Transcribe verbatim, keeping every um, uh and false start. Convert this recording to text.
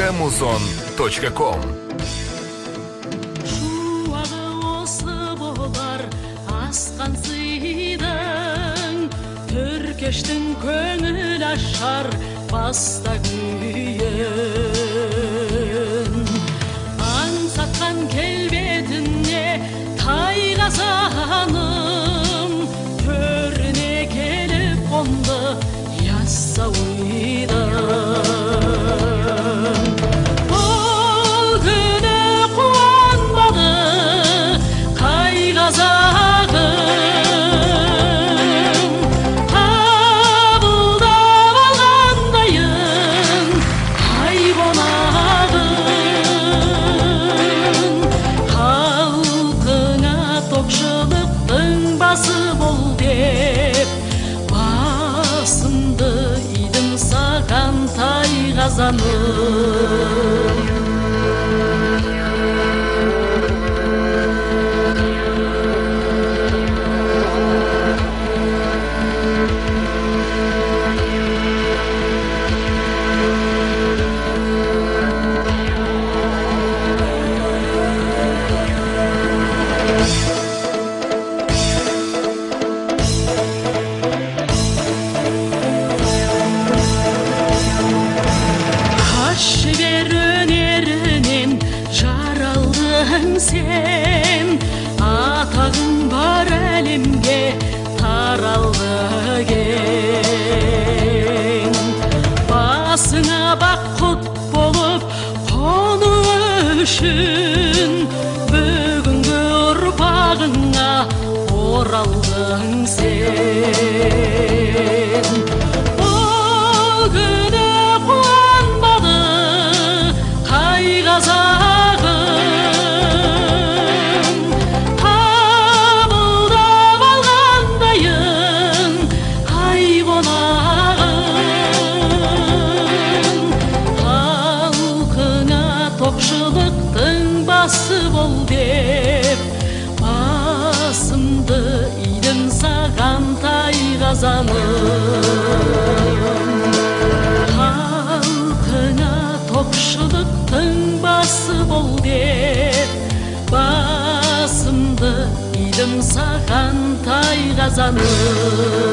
точка музон точка ком. Шуағы осы болар асқан сыйдың, түркештің көңіл ашар баста күйін. Аңсатқан келбетіне тайғазаным, төріне келіп қонды яссауидың. Бұл күні қуанбады қайғазағым, қабылдап алғандайын ай қонағын. Халқыңа тоқшылықтың басы бол деп, басымды идім саған тайғазаным. Шебер өнерінен жаралдың сен, атағың бар әлемге таралды кен. Басыңа бақ құт болып қону үшін, бүгінгі ұрпағыңа оралдың сен. Бұл күні қуанбады қайғазағым, қабылдап алғандайын ай қонағын. Халқыңа тоқшылықтың басы бол деп, басымды идім саған тайғазаным. Халқыңа тоқшылықтың басы бол деп, басымды идім саған тайғазаным.